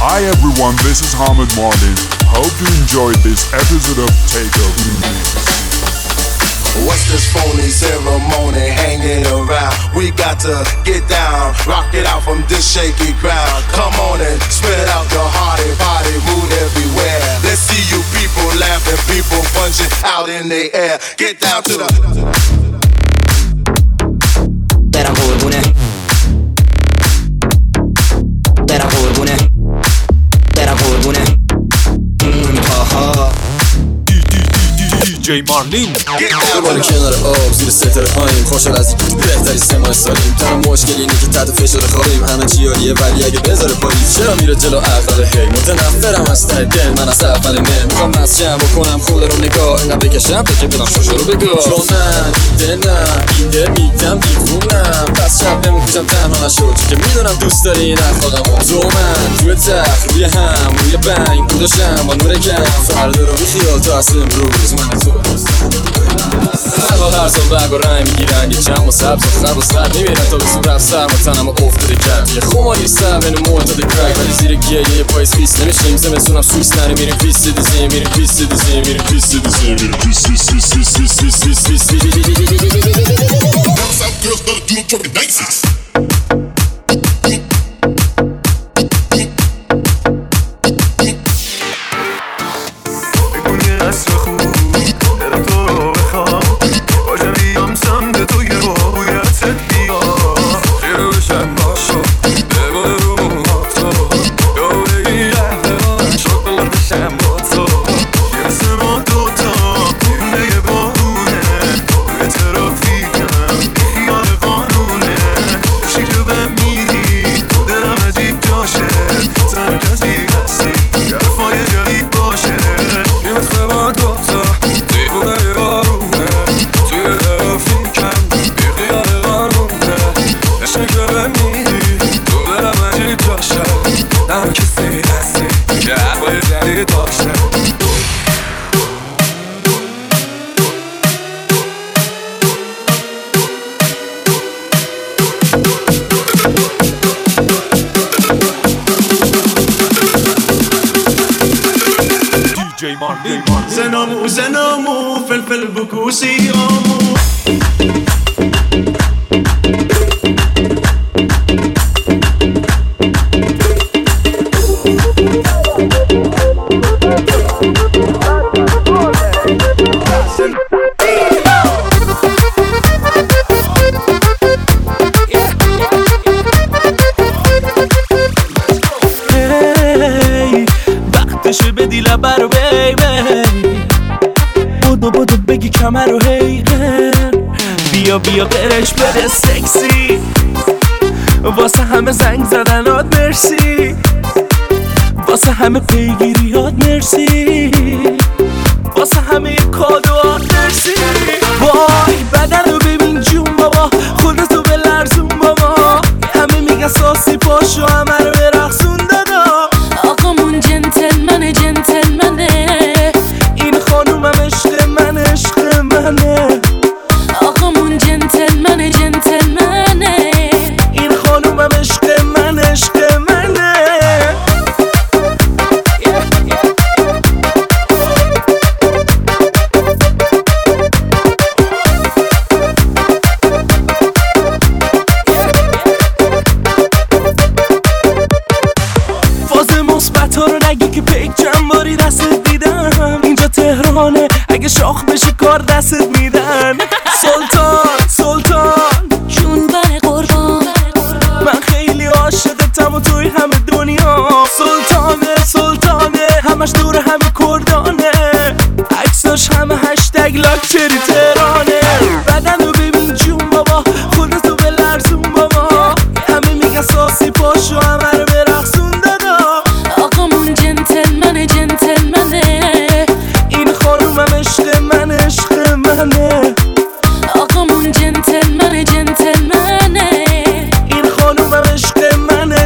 Hi everyone, this is Hamid Martin. Hope you enjoyed this episode of Takeover Mix. What's this phony ceremony hanging around? We got to get down, rock it out from this shaky ground. Come on and spread out your hearty body, mood everywhere. Let's see you people laughing, people punching out in the air. Get down to the برم قربونه برم قربونه برم قربونه آها DJ مارلین دوباره کنار آب زیر ستاره هاییم، خوشحال از بهتری 3 ماه سالیم. تنها مشکل اینه که تحت فشار خوابیم، همه چی عالیه ولی اگه بذاره پلیس چرا میره جلو عقل؟ هی متنفرم از ته دل، من از اول نه میخوام مسجم بکنم خود رو نگاه اینقدر بکشم که بدم شوشو رو بگاه. چون من ایده میگم دیوونم، پس شب نمیکشم تنها نشد چون که میدونم دوست داری این اخلاقمو. تو من توی تخت روی هم روی بنگ بوداشم با نور کم، فردا رو بیخیال تو اصل امروز من تو هر سال برگ و رنگ میگیرن، یه چم و سبز و خرب و سرد میبینن تا به صورت سرم و تنم و افتاده کرد. یه خماری سر بین معتاد کرک ولی زیر گیه یه پایز خیست نمیشیم زمستونم سویس نره میریم پیست دیزیم میریم پیست دیزیم میریم پیست دیزیم میریم پیست دیزیم. زنامو فلفل بکوسی آمو وقتشه بدی لبه رو بیبی بودو بگی کمر رو هیگن بیا قرش بده سکسی واسه همه زنگ زدنات مرسی واسه همه پیگیریات مرسی واسه همه کادوات مرسی وای بدن رو ببین جون بابا خودتو به لرزون بابا همه میگن ساسی پاشو همه رو برقصون دادا آقامون جنتلمنه این خانومم عشق منه آقامون جنتلمنه این خانومم عشق منه فاز مثبت ها رو نگی که پیک چند باری دستت دیدم اینجا تهرانه اگه شاخ بشه کار دستت میدن سلطان جون بر قربان من خیلی عاشقتم و توی همه دنیا سلطانه همش دور همه کردانه عکساش همه هشتگ لاکچری تهرانه بدن رو ببین جون بابا خودتو به لرزون بابا همه میگن ساسی پاشو همه رو برقصون دادا آقامون جنتلمنه این خانومم عشق منه آقامون جنتلمنه این خانومم عشق منه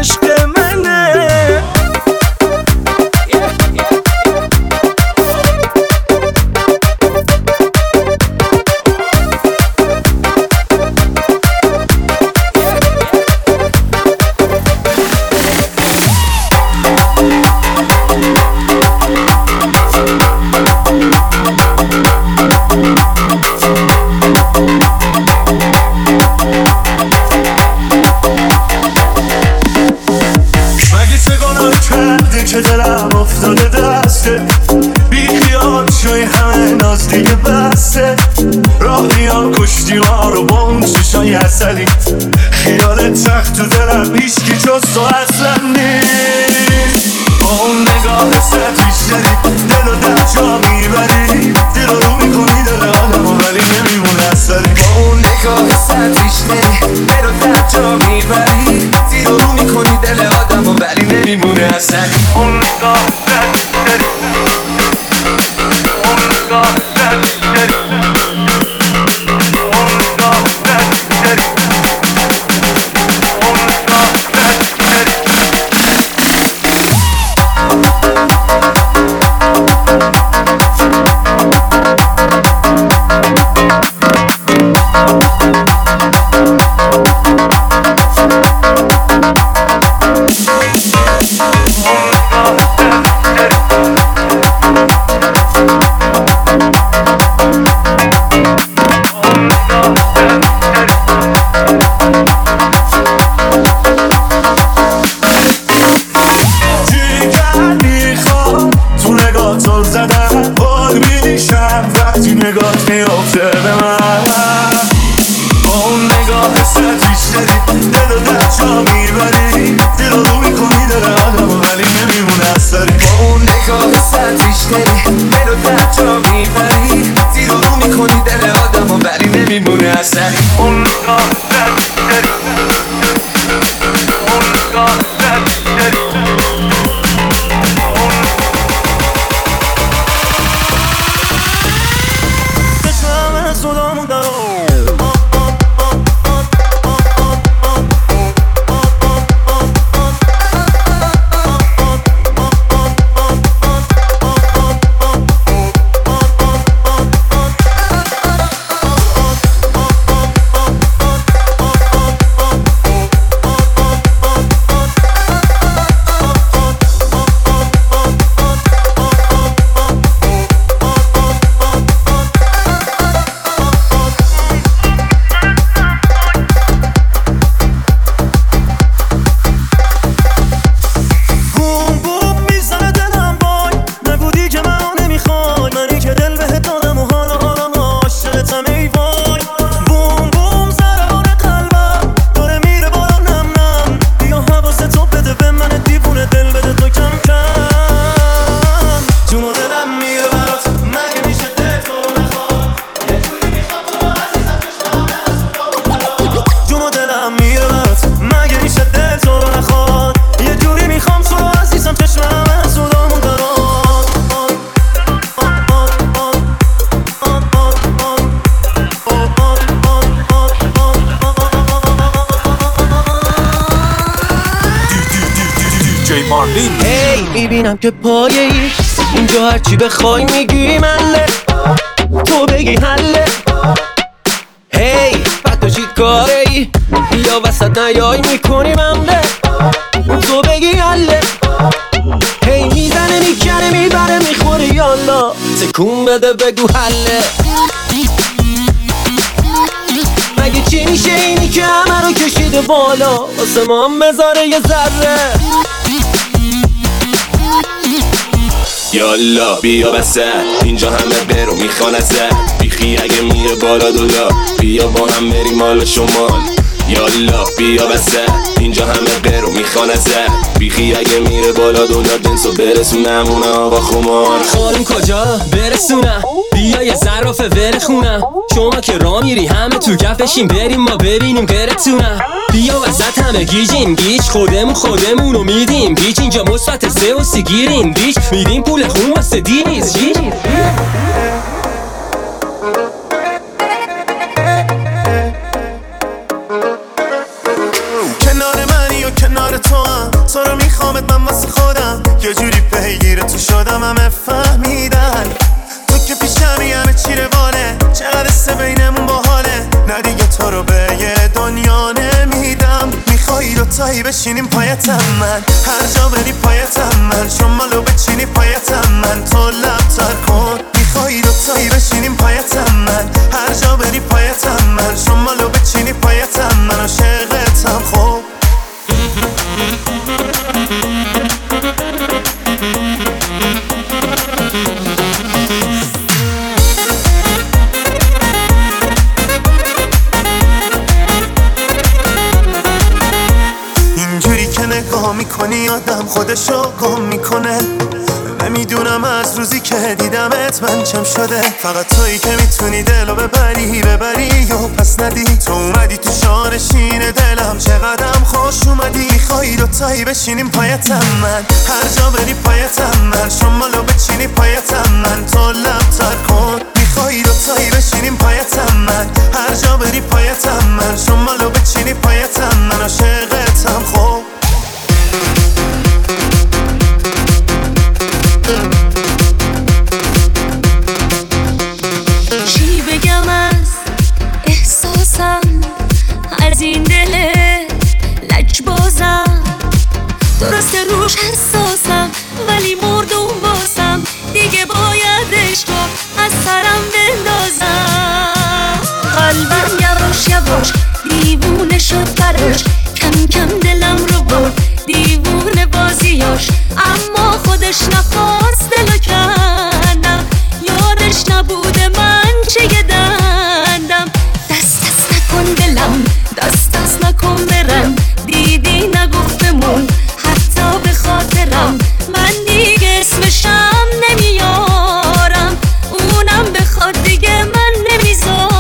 که دلم افتاده دسته، بی خیال شوی همه ناز دیگه بسته. راهی ها کشتی ما رو با اون چشای اصلی، خیال تخت تو دلم هیچکی جز تو اصلا نیست. با اون نگاه سطحیش داری دل و در جا میبری، دل رو میکنی دل آدم ولی نمیمونه اثری. با اون نگاه سطحیش داری دل و در جا میبری، دل رو میکنی دل آدم ولی نمیمونه اثری. اون نگاه سطحیش داری، اون نگاه سطحیش داری، اون نگاه سطحیش داری، اون نگاه سطحیش داری. میبینم که پایه ای اینجا هرچی بخوای میگی منه، تو بگی حله. هی حتی چی کاره ای یا وسط نیای میکنی منده، تو بگی حله. هی میزنه میکنه میبره میخوری یالا، تکون بده بگو حله. مگه چی میشه اینی که همه رو کشیده بالا، آسمان بذاره یه ذره. یالا بیا وسط اینجا همه برو میخوان ازت، بیخی اگه میره بالا دولا، بیا با هم بریم مال شمال. یالا بیا وسط اینجا همه برو میخوان ازت، بیخی اگه میره بالا دولا، دنسو برسونم اونه آقا خمار. خانم کجا برسونم، بیا یه ظرافه ور خونم، شما که راه میری همه تو کفشیم، بریم ما ببینیم غیرتونم. بیا وسط همه گیجیم گیج، خودمونو میدیم گیج، اینجا مثبت 3 و 30 گیریم بیچ، میدیم پول خون واسه دیریز جیج. کنار منی و کنار تو هم، تو رو میخوامت من واسه خودم، یه جوری پیگیر تو شدم همه فهمیدن، تو که پیشمی همه چی روانه، چقدر سه بینمون باحاله، نه دیگه تو رو به یه دنیا نمیدم. میخوایی دوتایی بشینیم پایتم من، هر جا بری پایتم من، شمالو بچینی پایتم من، تو لبتر کن. میخوایی دوتایی بشینیم پایتم من، هر جا بری پایتم من، شمالو بچینی پایتم من، عاشقتم. خب نگاه میکنی آدم خودشو گم میکنه. نمیدونم از روزی که دیدمت من چم شده. فقط تویی که میتونی دلو ببری یا پس ندی. تو اومدی تو شانشین دلم، چقدرم خوش اومدی. خواهی دوتایی بشینیم پایتم من، هر جا بری پایتم من. شمالو بچینی پایتم من، تو لبتر کن. میخوایی دوتایی بشینیم پایتم من، هر جا بری پایتم من. شمالو بچینی پایتم من، عاشقتم خوب. چی بگم از احساسم، از این دل لجبازم. درسته روش حساسم ولی مردم باسم. دیگه بایدش تو از سرم بندازم. قلبم یواش یواش دیوونه شد براش، کم کم دلم رو برد دیوونه بازیاش. اما خودش نخواست دلو کندم، یادش نبوده من چه دندم. دست دست نکن دلم، دست دست نکن برم. دیدی نگفت بمون حتی به خاطرم. من دیگه اسمشم نمیارم، اونم بخواد دیگه من نمیذارم.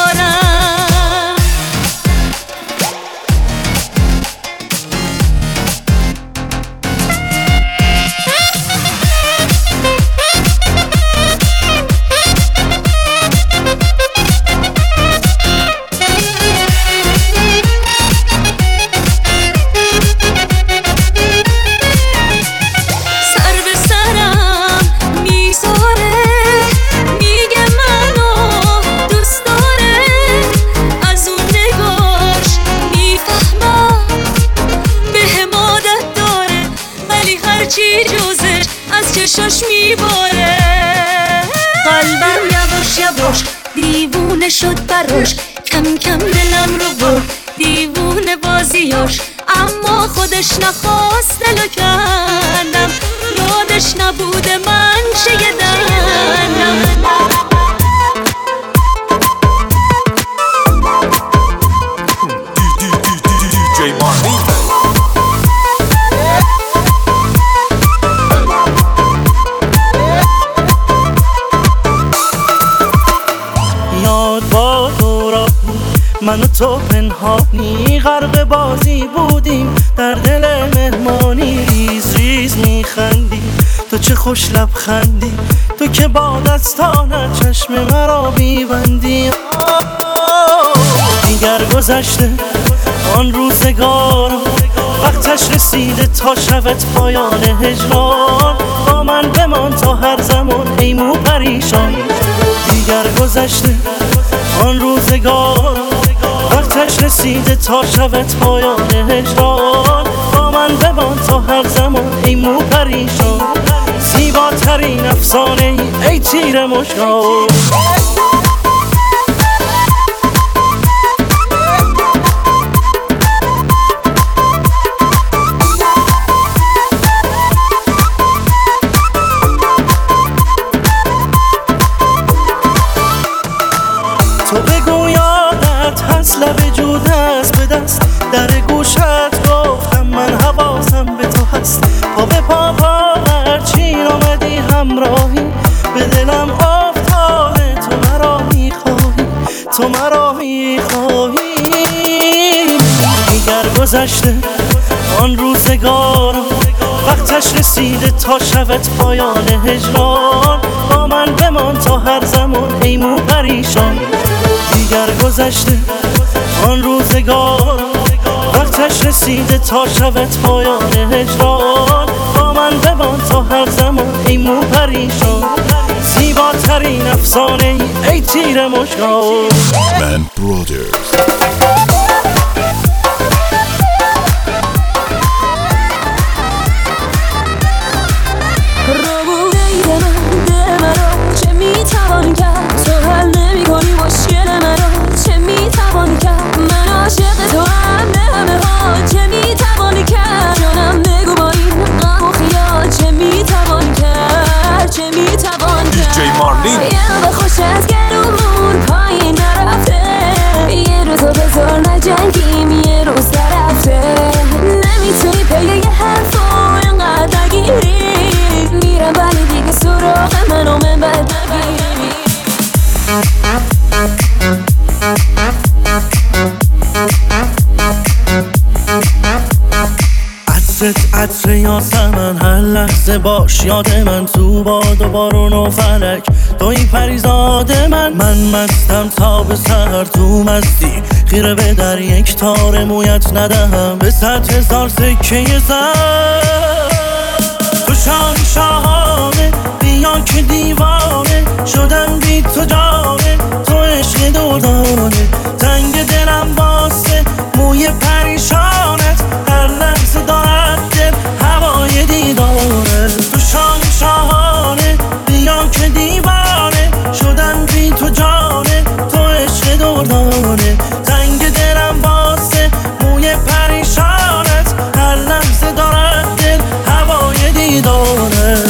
چشاش میباره. قلبم یواش یواش دیوونه شد براش، کم کم دلم رو برد دیوونه بازیاش. اما خودش نخواست دلو کندم، یادش نبوده من چه دندم. DJ Marlin. من و تو پنهانی غرق بازی بودیم، در دل مهمانی ریز ریز میخندی. تو چه خوش لبخندی، تو که با دستانت چشم مرا میبندی. دیگر گذشته آن روزگار، وقتش رسیده تا شود پایان هجران. با من بمان تا هر زمان ای مو پریشان. دیگر گذشته آن روزگار، وقتش رسیده تا شود پایان هجران. با من بمان تا هر زمان ای مو پریشان. زیباترین افسانه ای تیر مشکان. تو بگو یادت هست لب جود هست به دست، در گوشت گفتم من حواسم به تو هست. پا به پا هرچین آمدی همراهی، به دلم افتاده تو مرا میخواهی، تو مرا میخواهی. دیگر گذشته آن روزگار، وقتش رسیده تا شود پایان هجران. با من بمان تا هر زمان ای مو پریشان. دیگر گذشته آن روزگار، وقتش رسیده تا شود پایان هجران. با من بمان تا هر زمان ای مو پریشان. زیباترین افسانه ای تیر مشکان. Man Brothers. میتوان کرد تو حل نمی کنی مشکل منو، چه میتوان کرد من عاشق تو هم به همه ها، چه میتوان کرد جانم بگو با این غم و خیال، چه میتوان کرد چه میتوان کرد. DJ Marlin. یه رو خوش از گلومون پایین نرفته، یه رو تو بذار عطرت عطر یاسمن، هر لحظه باش یاد من، تو باد و بارون و فلک توی پریزاد من مستم تا به سر تو مستی، خیره به در یک تار مویت ندهم به 100,000 سکه زر. تو شاهانه بیا که دیوانه شدم بی تو جانه، تو عشق دردانه تنگ دلم واسه موی پریشانت، هر لحظه دارد دل هوای دیداره. تو شاهانه بیا که دیوانه شدم بی تو جانه، تو عشق دردانه تنگ دلم واسه موی پریشانت، هر لحظه دارد دل هوای دیداره.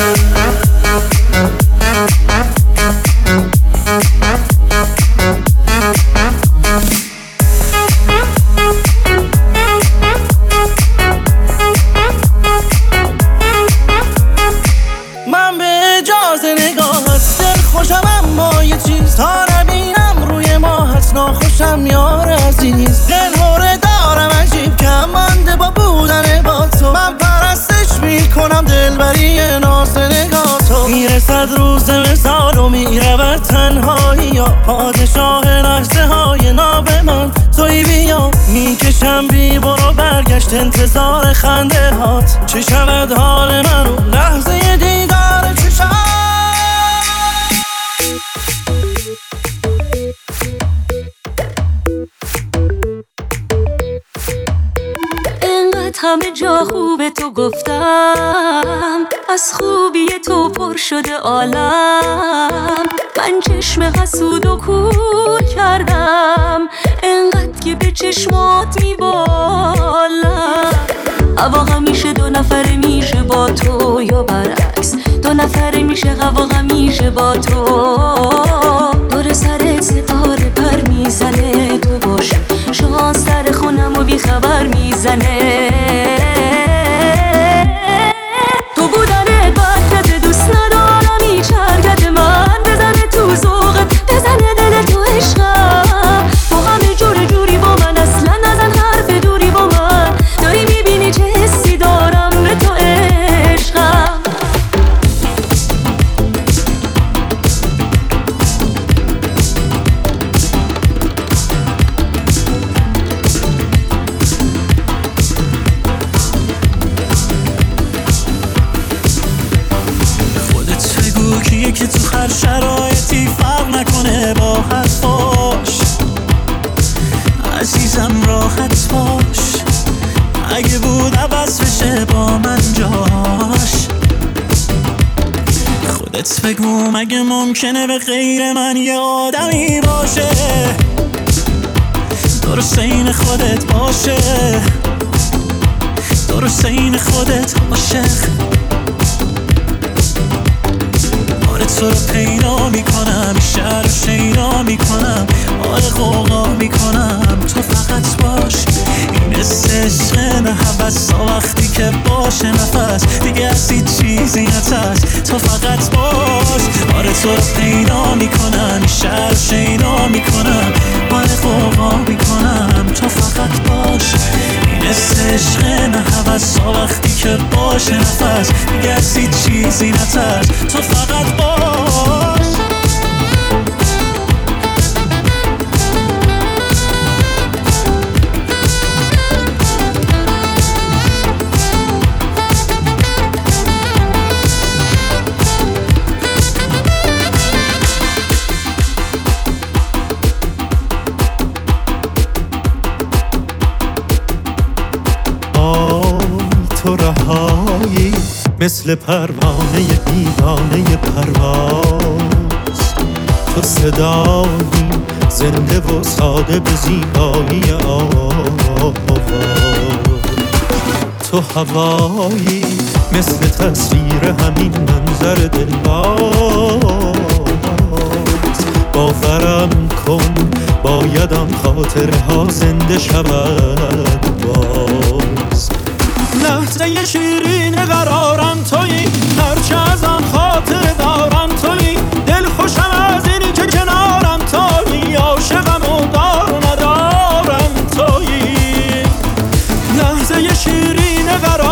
من به اجازه نگاهت دل خوشم، اما یه چیز تا نبینم روی ماهت ناخوشم یار عزیز. دل هوره دارم عجیب کم مانده با بودن با تو، من پرستش میکنم دلبری ناز نگاه تو. میرسد روز مثال و میرود تنهایی یا پادشاه لحظه های ناب من توی بیا. میکشم بی برو برگشت انتظار خنده هات، چه شود حال من و لحظه دیدار چشم. همه جا خوبه تو گفتم، از خوبی تو پر شده عالم. من چشم حسود و کور کردم انقدر که به چشمات میبالم. هوا همیشه دو نفره میشه با تو یا برعکس، دو نفره میشه هوا همیشه با تو. دور سرت ستاره پر میزنه تو باشه، شانس در خونم و بی خبر میزنه. تو بودنت برکت دوست ندارم هیچ حرکت من، بزنه تو ذوقت بزنه دل تو عشقم. تو همه جوری با من اصلا نزن حرف دوری با من، داری میبینی چه حسی دارم به تو عشقم. که تو هر شرایطی فرق نکنه با حرفاش، عزیزم راحت باش. اگه بود عوض بشه با من جاش، خودت بگو مگه ممکنه به غیر من یه آدمی باشه درست این خودت باشه، درست این خودت عاشق. تو رو پیدا میکنم، شهر رو شیدا میکنم، آره غوغا میکنم. تو فقط باش، این عشق نه حوث وقتی که باشه نفس دیگه از هیچ چیزی نترس. تو فقط باش، آره تو رو پیدا میکنم، شهر رو شیدا میکنم، آره غوغا میکنم. تو فقط باش، این عشق نه حوث وقتی که باشه نفس دیگه از هیچ چیزی نترس. تو فقط باش. تو رهایی مثل پروانه دیوانه پرواز، تو صدایی زنده و ساده به زیبایی آواز. تو هوایی مثل تصویر همین منظر دلباز. باورم کن باید آن خاطره ها زنده شود باز. لحظه شیرین قرارم تویی، هرچه از آن خاطر دارم تویی. دل خوشم از اینی که کنارم تویی، عاشقم و دار ندارم تویی. لحظه شیرین قرارم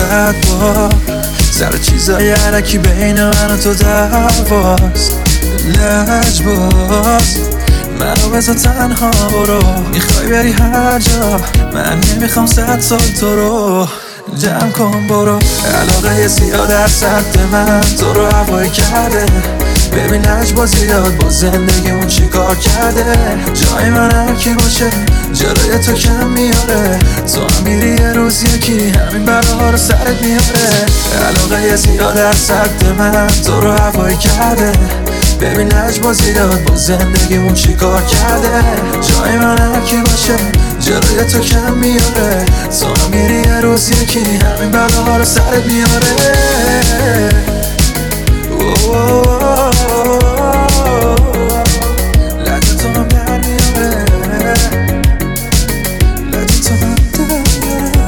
بعد با سر چیزای علکی بین من و تو دعواست لجباز منو بذار تنها برو میخوای بری هر جا من نمیخوام 100 سال تو رو جمع کن برو علاقه زیاد در سطح من تو رو هوایی کرده ببین لجبازی داد با زندگیمون چی کار کرده جای من هرکی باشه جلوی تو کم میاره تو هم میری یه روز یکی همین بلاها رو سرت میاره علاقه زیاد در سطح من تو رو هوایی کرده ببین لجبازی داد با زندگیمون چی کار کرده جای من هرکی باشه جلوی تو کم میاره تو هم میری یه روز یکی همین بلاها رو سرت میاره لجه تو هم در میاره لجه تو هم در میاره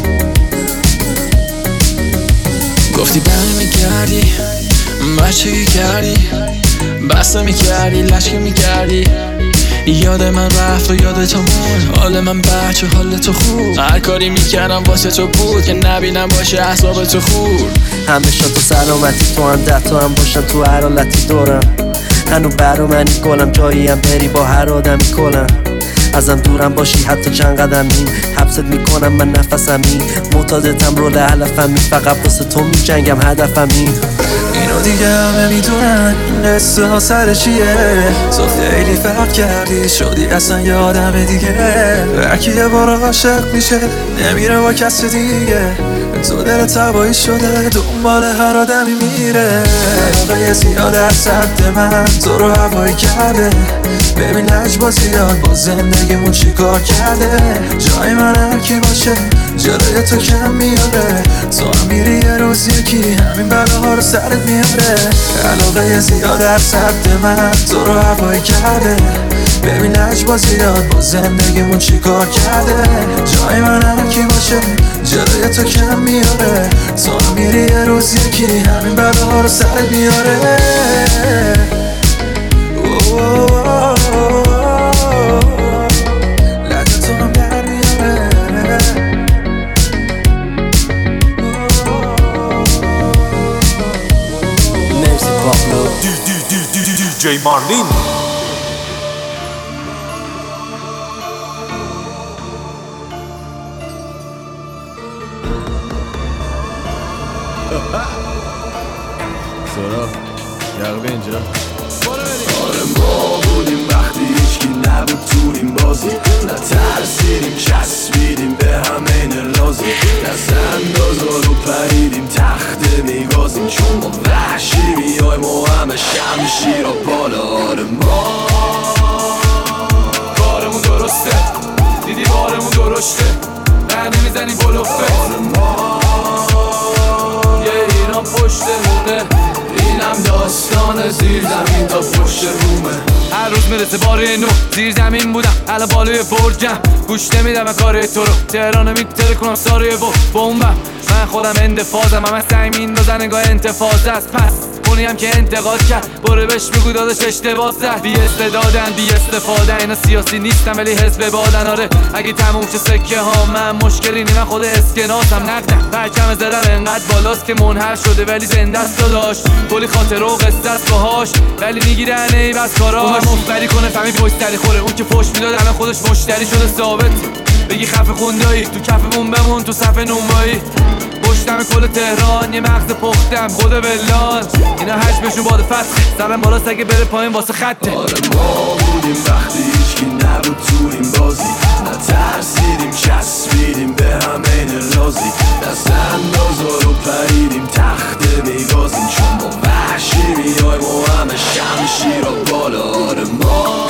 گفتی برمی میگردی بچگی کردی بسته میکردی لشکی میکردی یاد من رفت و یاد تو مون حال من بچه حال تو خوب هر کاری میکردم واسه تو بود که نبینم باشه احساب تو خور همیشه تو سلامتی تو هم ده تو هم باشم تو هر حالتی دورم هنو برا منی گلم جاییم بری با هر آدمی کلم ازم دورم باشی حتی چند قدمی حبست میکنم من نفسمی معتادتم رول علفمی فقط واسه تو میجنگم هدفمی اینو دیگه همه میدونن این قصه ها سر چیه تو خیلی فرق کردی شدی اصلا یه آدم دیگه هرکی یه بار عاشق میشه نمیره با کس دیگه تو دل تبایی شده دنبال هر آدمی میره علاقه زیاد در سطح من تو رو هوایی کرده ببین لجبازی داد با زندگیمون چی کار کرده جای من هرکی باشه جلوی تو کم میاره تو هم میری یه روز یکی همین بلاها رو سرت میاره علاقه زیاد در سطح من تو رو هوایی کرده ببین لجبازی داد با زندگیمون چی کار کرده جای من هرکی باشه جلوی تو کم میاره تو هم میری یه روز یکی همین بلاها رو سرت میاره لجه تو هم در میاره مرسی پابلو DJ مارلین سورا یقبه اینجا آره ما بودیم وقتی هیچکی نبود تو این بازی نترسیدیم چسبیدیم به همین رازی دست اندازا رو پریدیم تخت میگازیم چون ما وحشی میایم و همه شمشیر و بالا آره ما کارمون درسته دیدی بارمون درشته نه نمیزنی بلوفه آره ما یه ایران پشتمونه اینم داستان زیر زمین تا پشت رومه هر روز میرسه باره نو زیر زمین بودم الان بالای برجم گوش نمیدم و کار تو رو تهران میتره کنم ساره بومبم من خودم اندفاعم همه سعی میندازن انگاه انتفاض است پس اونی هم که انتقاد کرد برو بهش بگو داداش اشتباه زد بی استعدادن بی استفاده اینا سیاسی نیستم ولی حزب بادن آره اگه تموم چه سکه ها من مشکلی نی من خود اسکناسم نقدم پرچم زدم انقدر بالاست که منحل شده ولی زنده است داداش کلی خاطر و قصه است باهاش ولی میگیرن ای بس کاراش مفتری کنه فهمی پشتری خوره اون که پشت میداد الان خودش مشتری شده ثابت بگی خفه خوندایی تو کفمون بمون تو صف نونوایی پشتم کل تهران یه مغز پختم خود ولان اینا حجمشون باد فتح سرم بالاست اگه بره پایین واسه خطه آره ما بودیم وقتی هیچکی نبود تو این بازی نترسیدیم چسبیدیم به همین رازی دست اندازا رو پریدیم تخت میگازیم چون ما وحشی میایم و همه شمشیر و بالا آره ما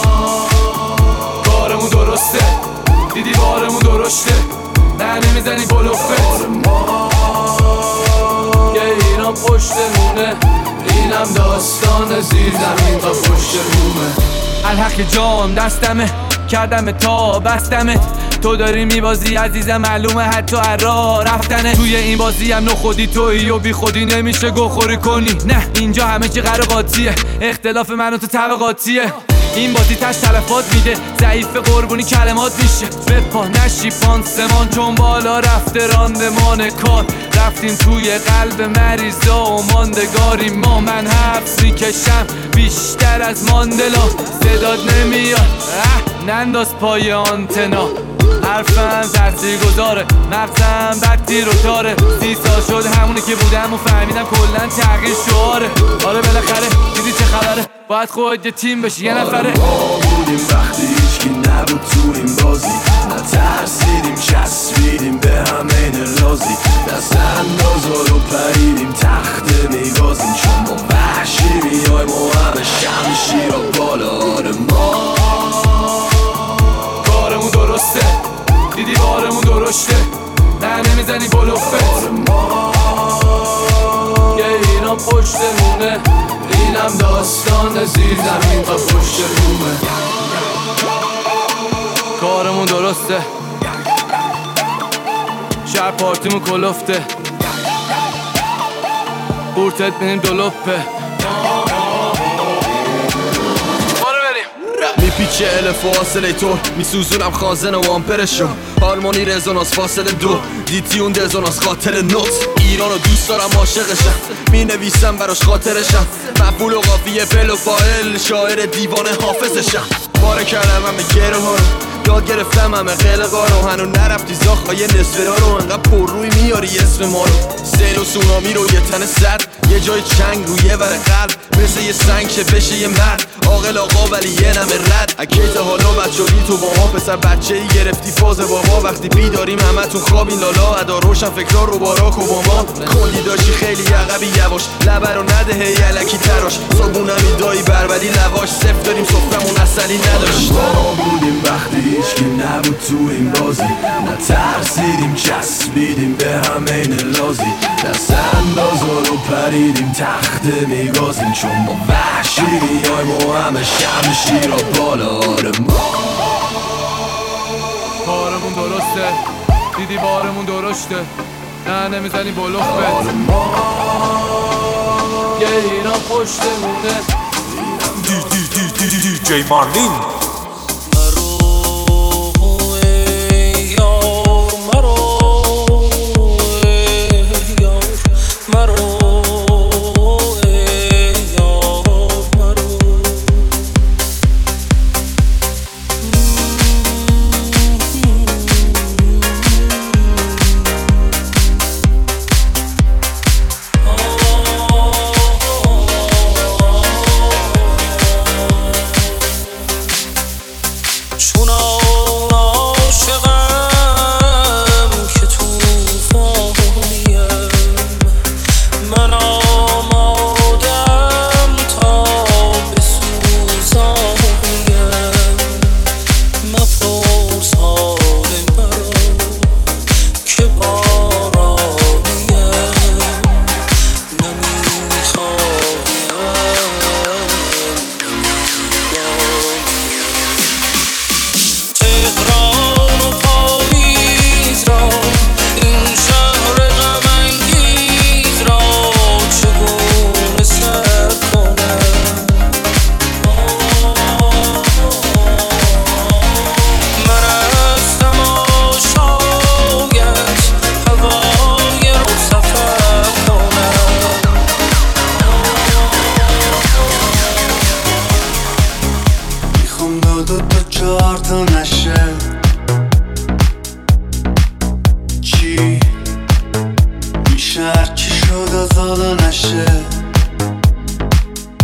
کارمون درسته دیدی بارمون درشته نه نمیزنی بلوفت آره ما یه ایران پشتمونه اینم داستان زیر زمین تا پشت رومه الحق جام دستمه کردم تا بستمت تو داری میبازی عزیزم معلومه حتی راه رفتنه توی این بازی هم نخودی تویی و بی خودی نمیشه گوخوری کنی نه اینجا همه چی قرار قاطیه اختلاف من و تو طبقاتیه این بازی تش تلفات میده، ضعیف قربونی کلمات میشه. بپا نشی پانسمان چون بالا رفته راندمان کار. رفتیم توی قلب مریضا و ماندگاریم ما. من حبس میکشم بیشتر از ماندلا. صداد نمیاد ننداز پای آنتنا. حرفم تاثیر گذاره، مغزم بدی رو داره. 30 سال شد همونی که بودم و فهمیدم کلن تغییر شعاره. آره بالاخره دیدی چه خبره، باید خود یه تیم بشی یه نفره. ما بودیم وقتی هیچکی نبود تو این بازی، نترسیدیم چسبیدیم به هم این رازی. دست اندازا رو پریدیم تخت میگازیم، چون ما وحشی میایم و همه شمشیر و بالا. آره ما کارمون درسته، دیدی بارمون درشته، نه نمیزنی بلوفت. آره ما یه ایران پشتمونه، اینم داستان زیر زمین تا پشت رومه. کارمون درسته، شهر پارتیمون کلفته، بورتت بینیم دلوپه. میپیچه الف و آسلیتور، میسوزونم خازن و وامپرشو. هارمونی رزونانس فاصله 2، دیتیون دزونانس خاطر نوت. ایرانو دوست دارم عاشقشم، مینویسم براش خاطرشم. مقبول و قافیه فعل و فاعل، شاعر دیوانه حافظشم. باره کردم همه گره ها رو، یاد گرفتم همه قلقا رو. هنو نرفتی زاخهای نصف را رو، انقدر پر روی میاری اسم ما رو. سیل و سونامی رو یه تن صد، یه جای چنگ روی ور قلب. مثل یه سنگ شه بشه یه مرد، عاقل آقا ولی یه نمه رد. اکیت حالا بچه‌ای تو با ما، پسر بچه‌ای گرفتی فاز بابا. وقتی بیداریم همه تو خوابین لالا، ادا روشن فکرها رو باراک اوباما. کلی داشتی خیلی عقبی یواش، لبه رو نده هی الکی تراش. صابونمی دایی بربری لواش، صفر داریم سفرمون اصلی نداشت. ما بودیم وقتی هیچکی نبود تو این بازی، نترسیدیم چسبیدیم به هم این لازی. دست اندازا رو پریدیم تخت میگازیم، چون ما وحشی میایم و همه شمشیر و بالا. آره ما کارمون درسته، دیدی بارمون درشته، نه نمیزنی بلوفت. آره ما یه ایران پشتمونه. دی مارلین. تا